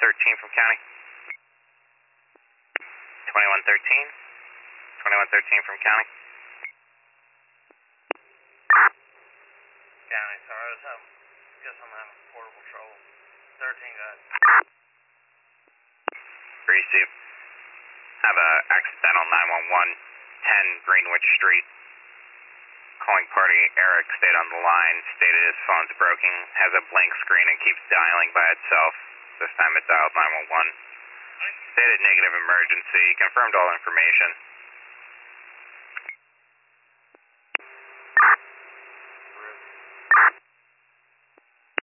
2113 from county. 2113. 2113 from county. County, sorry, guess I'm having portable trouble. 13 guys. Receive. Have a accidental 911, 10 Greenwich Street. Calling party, Eric stayed on the line, stated his phone's broken, has a blank screen and keeps dialing by itself. This time it dialed 911. Stated negative emergency, confirmed all information.